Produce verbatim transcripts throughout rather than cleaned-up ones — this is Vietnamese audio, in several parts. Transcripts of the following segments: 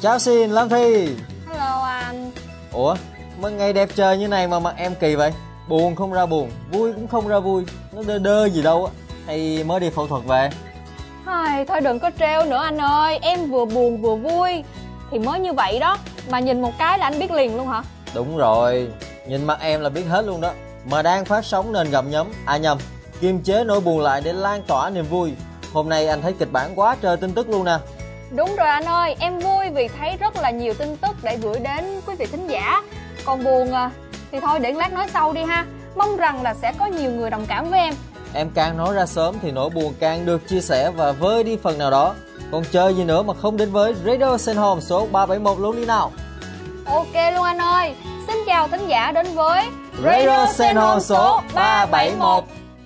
Chào Xin, Lam Thi. Hello anh. Ủa, mà ngày đẹp trời như này mà mặt em kỳ vậy? Buồn không ra buồn, vui cũng không ra vui. Nó đơ đơ gì đâu á. Hay mới đi phẫu thuật về? Thôi, thôi đừng có trêu nữa anh ơi. Em vừa buồn vừa vui. Thì mới như vậy đó. Mà nhìn một cái là anh biết liền luôn hả? Đúng rồi, nhìn mặt em là biết hết luôn đó. Mà đang phát sóng nên gặm nhấm, à nhầm, kiềm chế nỗi buồn lại để lan tỏa niềm vui. Hôm nay anh thấy kịch bản quá trời tin tức luôn nè. Đúng rồi anh ơi, em vui vì thấy rất là nhiều tin tức để gửi đến quý vị thính giả. Còn buồn à, thì thôi để lát nói sau đi ha. Mong rằng là sẽ có nhiều người đồng cảm với em. Em càng nói ra sớm thì nỗi buồn càng được chia sẻ và vơi đi phần nào đó. Còn chờ gì nữa mà không đến với Radio Sen Home số ba bảy mốt luôn đi nào. Ok luôn anh ơi. Xin chào thính giả đến với Radio Sen Home số ba bảy mốt.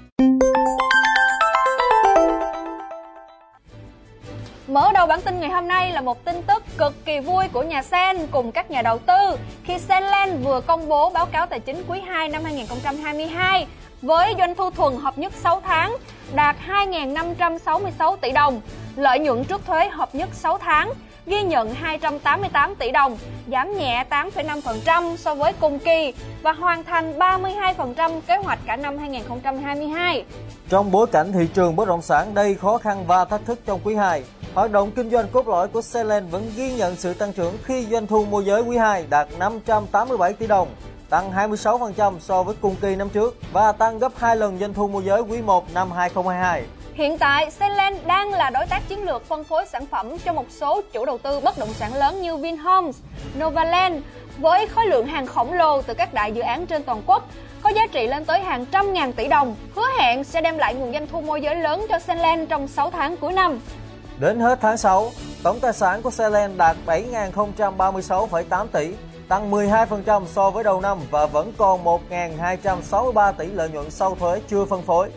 Mở đầu bản tin ngày hôm nay là một tin tức cực kỳ vui của nhà Sen cùng các nhà đầu tư khi Senland vừa công bố báo cáo tài chính quý hai năm hai nghìn không trăm hai mươi hai với doanh thu thuần hợp nhất sáu tháng đạt hai nghìn năm trăm sáu mươi sáu tỷ đồng, lợi nhuận trước thuế hợp nhất sáu tháng ghi nhận hai trăm tám mươi tám tỷ đồng, giảm nhẹ tám phẩy năm phần trăm so với cùng kỳ và hoàn thành ba mươi hai phần trăm kế hoạch cả năm hai nghìn không trăm hai mươi hai. Trong bối cảnh thị trường bất động sản đầy khó khăn và thách thức trong quý hai, hoạt động kinh doanh cốt lõi của Senland vẫn ghi nhận sự tăng trưởng khi doanh thu môi giới quý hai đạt năm trăm tám mươi bảy tỷ đồng, tăng hai mươi sáu phần trăm so với cùng kỳ năm trước và tăng gấp hai lần doanh thu môi giới quý một năm hai nghìn không trăm hai mươi hai. Hiện tại, Senland đang là đối tác chiến lược phân phối sản phẩm cho một số chủ đầu tư bất động sản lớn như Vinhomes, Novaland với khối lượng hàng khổng lồ từ các đại dự án trên toàn quốc, có giá trị lên tới hàng trăm ngàn tỷ đồng, hứa hẹn sẽ đem lại nguồn doanh thu môi giới lớn cho Senland trong sáu tháng cuối năm. Đến hết tháng sáu, tổng tài sản của Senland đạt bảy nghìn không trăm ba mươi sáu phẩy tám tỷ, tăng mười hai phần trăm so với đầu năm và vẫn còn một nghìn hai trăm sáu mươi ba tỷ lợi nhuận sau thuế chưa phân phối.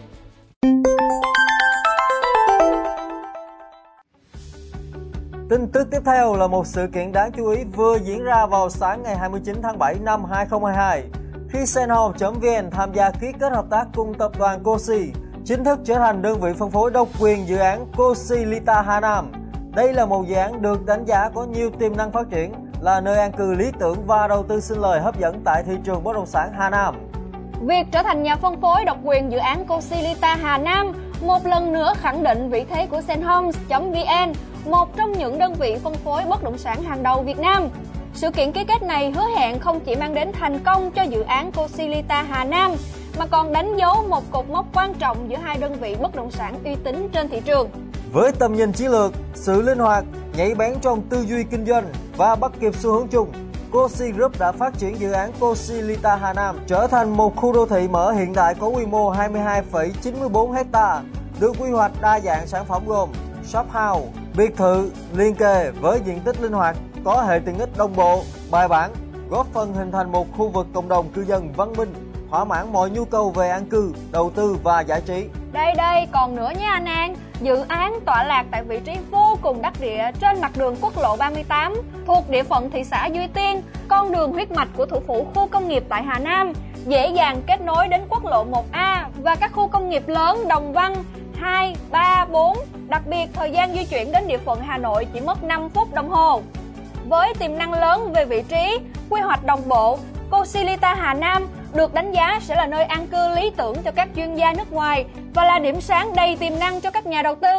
Tin tức tiếp theo là một sự kiện đáng chú ý vừa diễn ra vào sáng ngày hai mươi chín tháng bảy năm hai nghìn không trăm hai mươi hai khi Senhome chấm vn tham gia ký kết hợp tác cùng tập đoàn Cosi, chính thức trở thành đơn vị phân phối độc quyền dự án Cosi Lita Hà Nam. Đây là một dự án được đánh giá có nhiều tiềm năng phát triển, là nơi an cư lý tưởng và đầu tư sinh lời hấp dẫn tại thị trường bất động sản Hà Nam. Việc trở thành nhà phân phối độc quyền dự án Cosi Lita Hà Nam một lần nữa khẳng định vị thế của Senhome chấm vn, một trong những đơn vị phân phối bất động sản hàng đầu Việt Nam. Sự kiện ký kết này hứa hẹn không chỉ mang đến thành công cho dự án Cosi Lita Hà Nam, mà còn đánh dấu một cột mốc quan trọng giữa hai đơn vị bất động sản uy tín trên thị trường. Với tầm nhìn chiến lược, sự linh hoạt, nhạy bén trong tư duy kinh doanh và bắt kịp xu hướng chung, Cosi Group đã phát triển dự án Cosi Lita Hà Nam trở thành một khu đô thị mở hiện đại có quy mô hai mươi hai phẩy chín mươi bốn héc ta, được quy hoạch đa dạng sản phẩm gồm shop house, biệt thự liên kề với diện tích linh hoạt, có hệ tiện ích đồng bộ, bài bản, góp phần hình thành một khu vực cộng đồng cư dân văn minh, thỏa mãn mọi nhu cầu về an cư, đầu tư và giải trí. Đây đây, còn nữa nha anh An. Dự án tọa lạc tại vị trí vô cùng đắc địa trên mặt đường quốc lộ ba mươi tám, thuộc địa phận thị xã Duy Tiên, con đường huyết mạch của thủ phủ khu công nghiệp tại Hà Nam, dễ dàng kết nối đến quốc lộ một A và các khu công nghiệp lớn Đồng Văn hai, ba, bốn. Đặc biệt, thời gian di chuyển đến địa phận Hà Nội chỉ mất năm phút đồng hồ. Với tiềm năng lớn về vị trí, quy hoạch đồng bộ, Cosi Lita Hà Nam được đánh giá sẽ là nơi an cư lý tưởng cho các chuyên gia nước ngoài và là điểm sáng đầy tiềm năng cho các nhà đầu tư.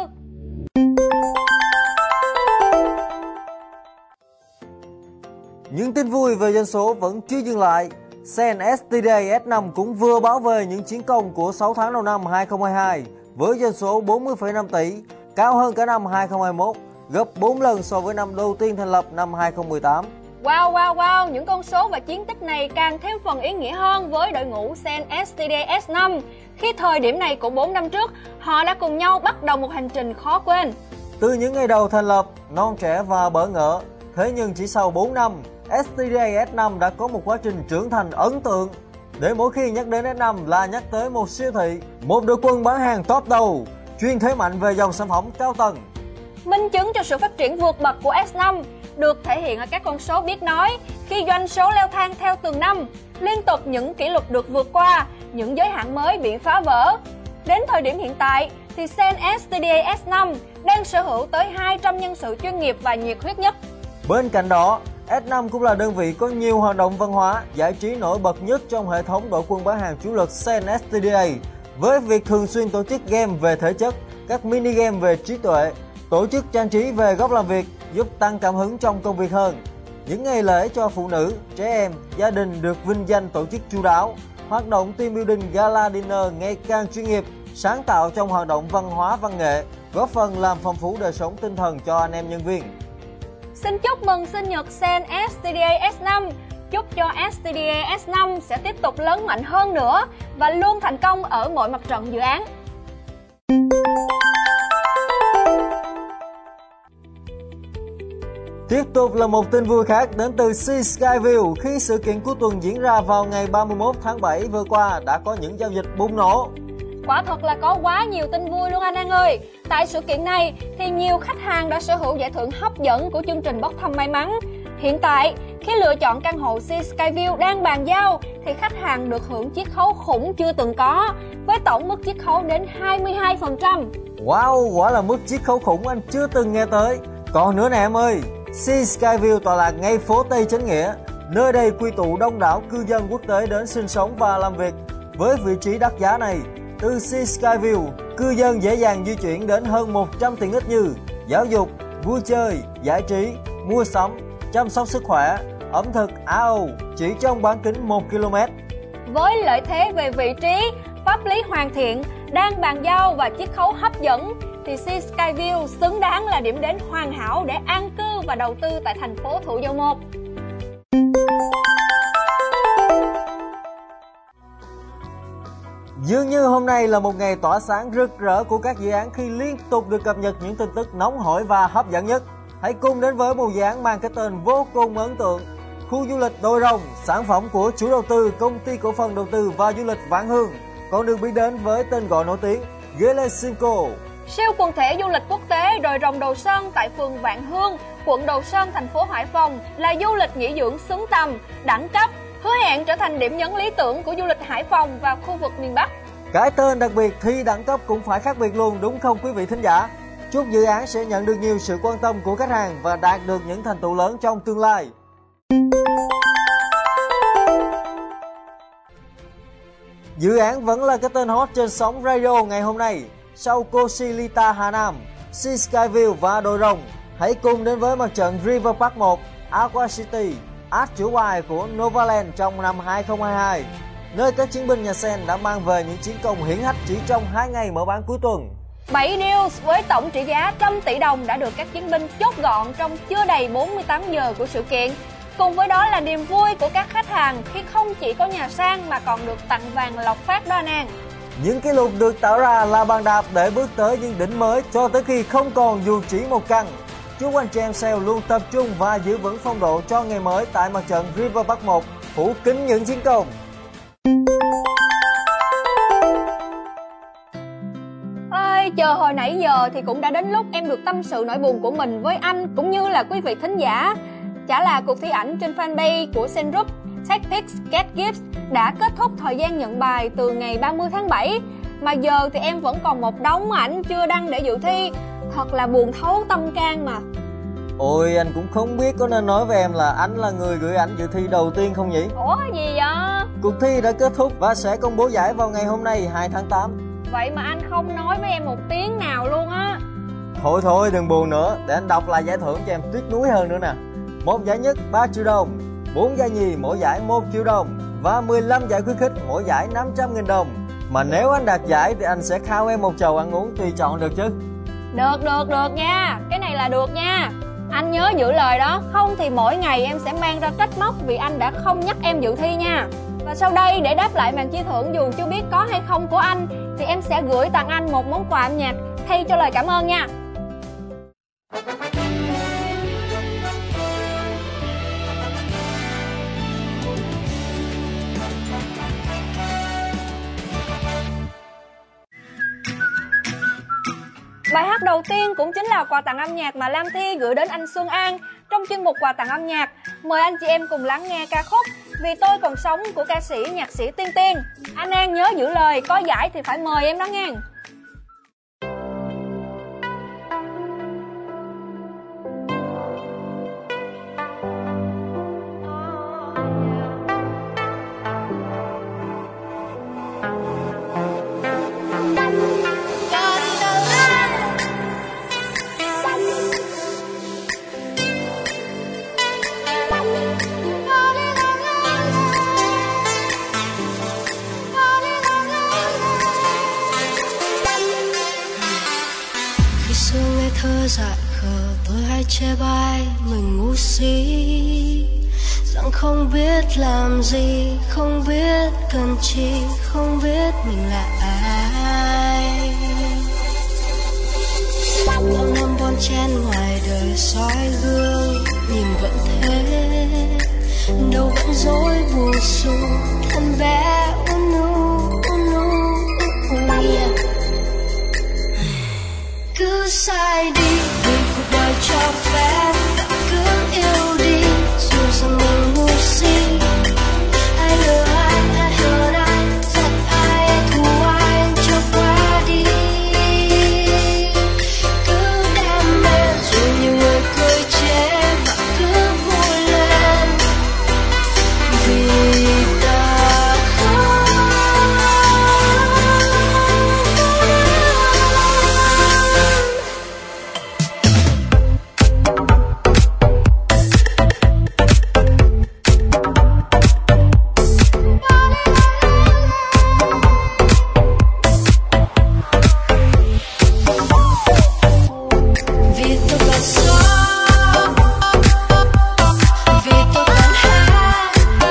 Những tin vui về doanh số vẫn chưa dừng lại. Sen ét tê đê ét năm cũng vừa báo về những chiến công của sáu tháng đầu năm hai nghìn không trăm hai mươi hai với doanh số bốn mươi phẩy năm tỷ, cao hơn cả năm hai nghìn không trăm hai mươi mốt, gấp bốn lần so với năm đầu tiên thành lập năm hai nghìn không trăm mười tám. Wow wow wow, những con số và chiến tích này càng thêm phần ý nghĩa hơn với đội ngũ Sen ét tê đê ét năm. Khi thời điểm này của bốn năm trước, họ đã cùng nhau bắt đầu một hành trình khó quên. Từ những ngày đầu thành lập, non trẻ và bỡ ngỡ, thế nhưng chỉ sau bốn năm, ét tê đê ét năm đã có một quá trình trưởng thành ấn tượng. Để mỗi khi nhắc đến ét năm là nhắc tới một siêu thị, một đội quân bán hàng top đầu, chuyên thế mạnh về dòng sản phẩm cao tầng. Minh chứng cho sự phát triển vượt bậc của ét năm được thể hiện ở các con số biết nói khi doanh số leo thang theo từng năm, liên tục những kỷ lục được vượt qua, những giới hạn mới bị phá vỡ. Đến thời điểm hiện tại thì Sen ét tê đê ét năm đang sở hữu tới hai trăm nhân sự chuyên nghiệp và nhiệt huyết nhất. Bên cạnh đó, S năm cũng là đơn vị có nhiều hoạt động văn hóa, giải trí nổi bật nhất trong hệ thống đội quân bán hàng chủ lực Sen ét tê đê a, với việc thường xuyên tổ chức game về thể chất, các mini game về trí tuệ, tổ chức trang trí về góc làm việc, giúp tăng cảm hứng trong công việc hơn. Những ngày lễ cho phụ nữ, trẻ em, gia đình được vinh danh tổ chức chu đáo. Hoạt động team building gala dinner ngày càng chuyên nghiệp, sáng tạo trong hoạt động văn hóa văn nghệ, góp phần làm phong phú đời sống tinh thần cho anh em nhân viên. Xin chúc mừng sinh nhật Sen ét tê đê a S năm. Chúc cho ét tê đê a S năm sẽ tiếp tục lớn mạnh hơn nữa và luôn thành công ở mọi mặt trận dự án. Tiếp tục là một tin vui khác đến từ Sea Skyview khi sự kiện cuối tuần diễn ra vào ngày ba mươi mốt tháng bảy vừa qua đã có những giao dịch bùng nổ. Quả thật là có quá nhiều tin vui luôn anh An ơi. Tại sự kiện này thì nhiều khách hàng đã sở hữu giải thưởng hấp dẫn của chương trình bốc thăm may mắn. Hiện tại, khi lựa chọn căn hộ Sea Skyview đang bàn giao thì khách hàng được hưởng chiết khấu khủng chưa từng có, với tổng mức chiết khấu đến hai mươi hai phần trăm. Wow, quả là mức chiết khấu khủng anh chưa từng nghe tới. Còn nữa nè em ơi, Sea Skyview tọa lạc ngay phố Tây Chánh Nghĩa. Nơi đây quy tụ đông đảo cư dân quốc tế đến sinh sống và làm việc. Với vị trí đắt giá này, từ Sea Skyview, cư dân dễ dàng di chuyển đến hơn một trăm tiện ích như giáo dục, vui chơi, giải trí, mua sắm, chăm sóc sức khỏe, ẩm thực, Á Âu chỉ trong bán kính một ki lô mét. Với lợi thế về vị trí, pháp lý hoàn thiện, đang bàn giao và chiết khấu hấp dẫn thì Sea Skyview xứng đáng là điểm đến hoàn hảo để an cư và đầu tư tại thành phố Thủ Dầu Một. Dường như hôm nay là một ngày tỏa sáng rực rỡ của các dự án khi liên tục được cập nhật những tin tức nóng hổi và hấp dẫn nhất. Hãy cùng đến với một dự án mang cái tên vô cùng ấn tượng. Khu du lịch Đồi Rồng, sản phẩm của chủ đầu tư Công ty Cổ phần Đầu tư và Du lịch Vạn Hương, còn được biết đến với tên gọi nổi tiếng Gelesimco. Siêu quần thể du lịch quốc tế Đồi Rồng Đồ Sơn tại phường Vạn Hương, quận Đồ Sơn, thành phố Hải Phòng là du lịch nghỉ dưỡng xứng tầm, đẳng cấp, hứa hẹn trở thành điểm nhấn lý tưởng của du lịch Hải Phòng và khu vực miền Bắc. Cái tên đặc biệt thì đẳng cấp cũng phải khác biệt luôn, đúng không quý vị thính giả? Chúc dự án sẽ nhận được nhiều sự quan tâm của khách hàng và đạt được những thành tựu lớn trong tương lai. Dự án vẫn là cái tên hot trên sóng radio ngày hôm nay. Sau Cosilita Hà Nam, Sea Skyview và Đồi Rồng, hãy cùng đến với mặt trận River Park một, Aqua City, Art Chủ Bài của Novaland trong năm hai không hai hai, nơi các chiến binh nhà Sen đã mang về những chiến công hiển hách chỉ trong hai ngày mở bán cuối tuần. bảy deals với tổng trị giá trăm tỷ đồng đã được các chiến binh chốt gọn trong chưa đầy bốn mươi tám giờ của sự kiện. Cùng với đó là niềm vui của các khách hàng khi không chỉ có nhà sang mà còn được tặng vàng lộc phát đó anh An. Những kỷ lục được tạo ra là bàn đạp để bước tới những đỉnh mới cho tới khi không còn dù chỉ một căn. Chúc anh chị em sale luôn tập trung và giữ vững phong độ cho ngày mới tại mặt trận River Park một, phủ kính những chiến công. Ơi, chờ hồi nãy giờ thì cũng đã đến lúc em được tâm sự nỗi buồn của mình với anh cũng như là quý vị thính giả. Chả là cuộc thi ảnh trên fanpage của Sengroup Take Pics Get Gifts đã kết thúc thời gian nhận bài từ ngày ba mươi tháng bảy, mà giờ thì em vẫn còn một đống ảnh chưa đăng để dự thi. Thật là buồn thấu tâm can mà. Ôi, anh cũng không biết có nên nói với em là anh là người gửi ảnh dự thi đầu tiên không nhỉ? Ủa gì vậy? Cuộc thi đã kết thúc và sẽ công bố giải vào ngày hôm nay hai tháng tám. Vậy mà anh không nói với em một tiếng nào luôn á. Thôi thôi đừng buồn nữa, để anh đọc lại giải thưởng cho em tuyết núi hơn nữa nè. Một giải nhất ba triệu đồng, bốn giải nhì mỗi giải một triệu đồng và mười lăm giải khuyến khích mỗi giải năm trăm nghìn đồng. Mà nếu anh đạt giải thì anh sẽ khao em một chầu ăn uống tùy chọn được chứ. Được được được nha, cái này là được nha. Anh nhớ giữ lời đó, không thì mỗi ngày em sẽ mang ra trách móc vì anh đã không nhắc em dự thi nha. Và sau đây để đáp lại màn chi thưởng dù chưa biết có hay không của anh thì em sẽ gửi tặng anh một món quà âm nhạc thay cho lời cảm ơn nha. Bài hát đầu tiên cũng chính là quà tặng âm nhạc mà Lam Thi gửi đến anh Xuân An trong chuyên mục quà tặng âm nhạc. Mời anh chị em cùng lắng nghe ca khúc Vì Tôi Còn Sống của ca sĩ nhạc sĩ Tiên Tiên. Anh An nhớ giữ lời, có giải thì phải mời em đó nghe. khờ tôi hay chê bai mình ngu si, rằng không biết làm gì, không biết cần chi, không biết mình là ai. Bao năm bon chen ngoài đời soi gương, nhìn vẫn thế, đâu vẫn dối buồn xù, thân bé unu unu yeah. Cứ sai đi vì cuộc đời cho phép, cứ yêu đi dù rằng mình ngu si. Ai lừa ai, ai hờn ai, giận ai, ai thù ai cho qua đi. Cứ đam mê dù nhiều người cười chế và cứ vui lên vì ta không. Vì tôi còn sống, vì tôi còn hát,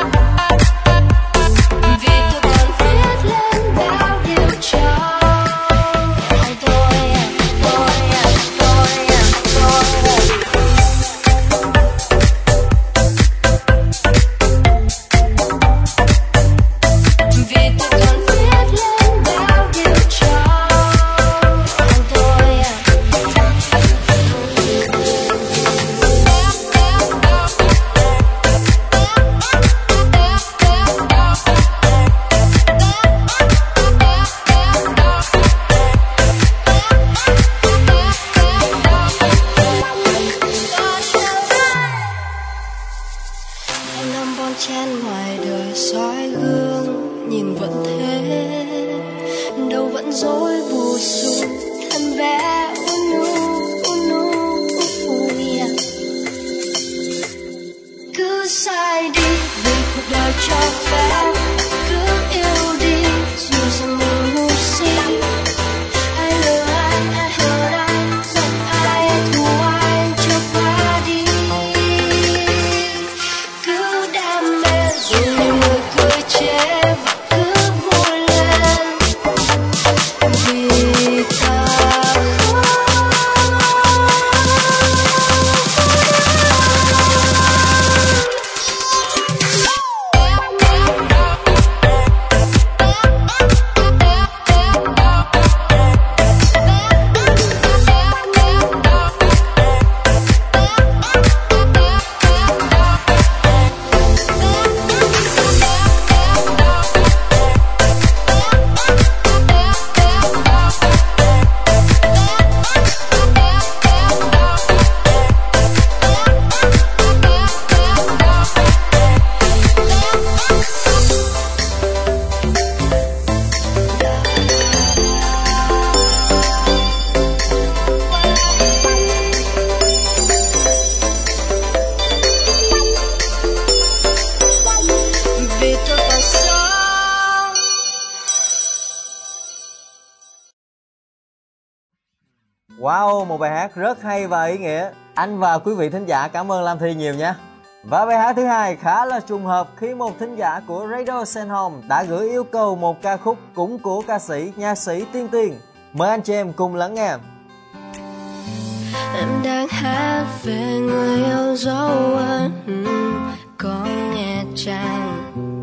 vì tôi còn viết lên bao điều cho tôi, tôi, tôi, tôi. Vì tôi còn viết lên bao điều cho tôi. Bao năm bon chen ngoài đời soi gương, nhìn vẫn thế, đâu vẫn dối bù xù, thân bé unu unu yeah. Cứ sai đi vì cuộc đời cho phép, cứ yêu đi dù rằng mình ngu si. Ai lừa ai, ai hờn ai, giận ai, ai thù ai cho qua đi. Cứ đam mê dù nhiều người cười chế và cứ vui lên vì ta không. Vì tôi còn sống. Wow, một bài hát rất hay và ý nghĩa. Anh và quý vị thính giả cảm ơn Lam Thi nhiều nha. Và bài hát thứ hai khá là trùng hợp khi một thính giả của Radio Send Home đã gửi yêu cầu một ca khúc cũng của ca sĩ, nhạc sĩ Tiên Tiên. Mời anh chị em cùng lắng nghe. Em đang hát về người yêu dấu ân, có nghe chăng?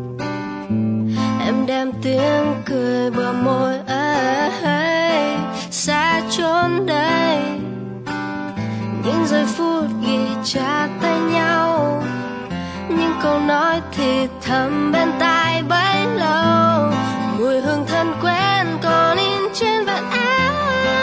Em đem tiếng cười bờ môi ấy, xa chốn đây. Những giây phút ghi chặt tay nhau, những câu nói thì thầm bên tai bấy lâu. Mùi hương thân quen còn in trên vạt áo.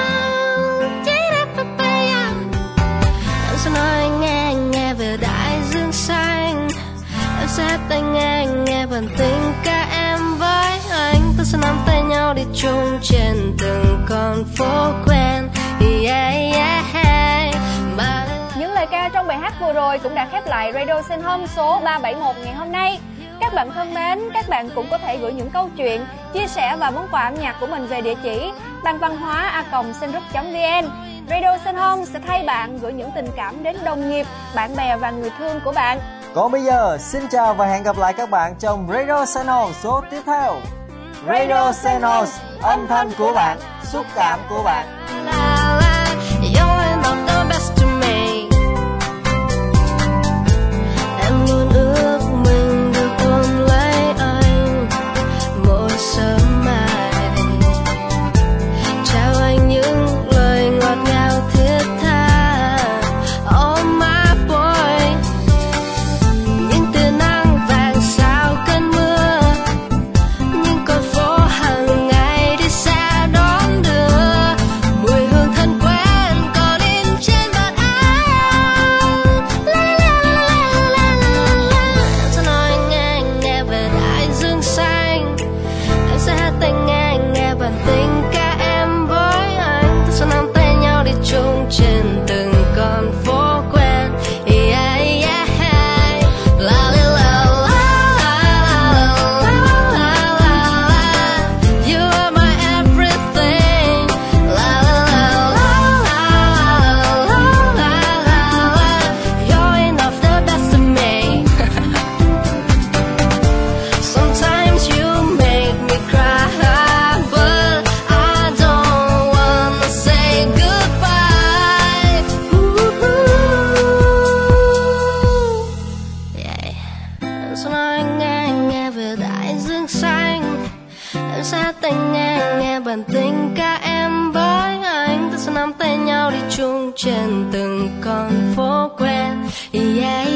Em sẽ nói nghe nghe về đại dương xanh, em sẽ tay nghe nghe bản tình ca em với anh. Ta sẽ nắm tay nhau đi chung trên từng con phố quen. Yeah, yeah, yeah. Mà... Những lời ca trong bài hát vừa rồi cũng đã khép lại Radio Send Home số ba bảy mốt ngày hôm nay. Các bạn thân mến, các bạn cũng có thể gửi những câu chuyện, chia sẻ và món quà âm nhạc của mình về địa chỉ banvanhoa a còng senrup chấm vn. Radio Sân Home sẽ thay bạn gửi những tình cảm đến đồng nghiệp, bạn bè và người thương của bạn. Còn bây giờ, xin chào và hẹn gặp lại các bạn trong Radio Sân Home số tiếp theo. Radio Sân Home, âm thanh của bạn, xúc cảm của bạn. Em luôn ước mình được ôm lấy anh mỗi sớm mai, trao anh những lời ngọt ngào thiết tha. Oh my boy, những tia nắng vàng sau cơn mưa, những con phố hàng ngày đi xa đón đưa, mùi hương thân quen còn in trên bàn ăn. La la la la la la. Em sẽ nói nghe nghe về đại dương xanh, em sẽ hát tay nghe nghe bản tình ca em với anh. Ta sẽ nắm tay nhau đi chung trên từng con phố quen. Yeah, yeah. La la la la la la la la. You are my everything. La la la la la la la la. You're enough, the best of me. Sometimes you make me cry, but I don't wanna say goodbye. Ooh, yeah. Em sẽ nói nghe nghe về đại dương xanh, em sẽ hát tay nghe nghe bản tình ca em với anh. Ta sẽ nắm tay nhau đi chung trên từng con phố quen. Yeah,